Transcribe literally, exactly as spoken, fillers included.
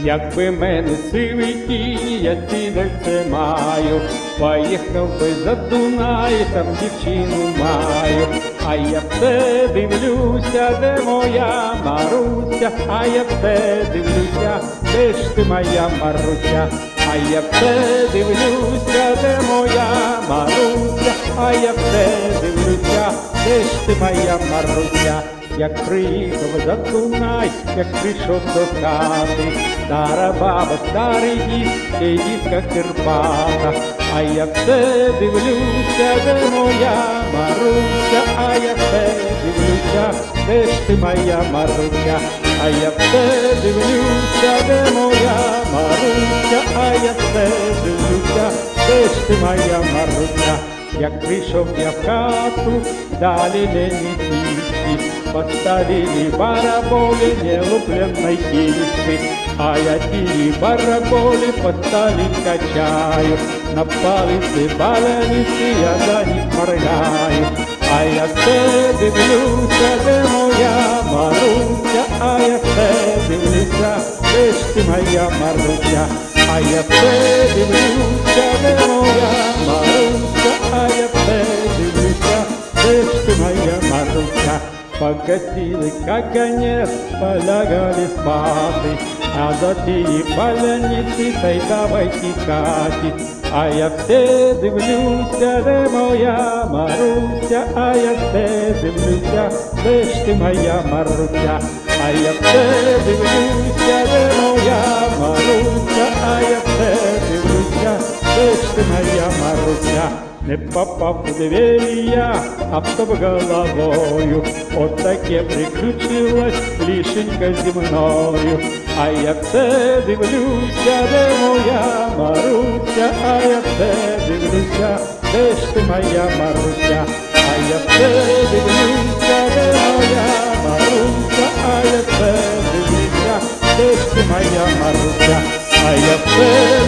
Якби мене сивий кінь, я сідальце маю, поїхав би за Дунай, там дівчину маю. А я все дивлюся, де моя Маруся, а я все дивлюся, де ж ти моя Маруся, а я все дивлюся, де моя Маруся, а я все дивлюся, де ж ти моя Маруся. Як приїхав за Дунай, як прийшов до хати, стара баба, старий дід, і дівка Кирпата. А я все дивлюся, де моя Маруся, а я все дивлюся, де ж ти моя Маруся, а я все дивлюся, де моя Маруся, а я все дивлюся, де ж ти моя Маруся. Як прийшов я в хату, дали ленитички, поставили бараболи нелупленной кисты, а я ті бараболи по столі качаю, на палиці баланиці я за них моргаю. А я все дивлюся, де моя Маруся, а я все дивлюся, де ж ти моя Маруся, а я все дивлюся, де моя Маруся, а я все дивлюся, де ж ти моя Маруся. Погасили каганець, полягали спати, а за тієї паляниці та й давай тікати. А я все дивлюся, де моя Маруся, а я все дивлюся, де ж ти моя Маруся, а я все дивлюся, де моя Маруся, а я все дивлюся, де ж ти моя Маруся. Не попав у двері я, а в головою, от таке приключилось лишенька зі мною. А я все дивлюся, де моя Маруся, а я все дивлюся, де ж ти моя Маруся, а я все дивлюся, де моя Маруся, а я все дивлюся, де ж ти моя Маруся, а я все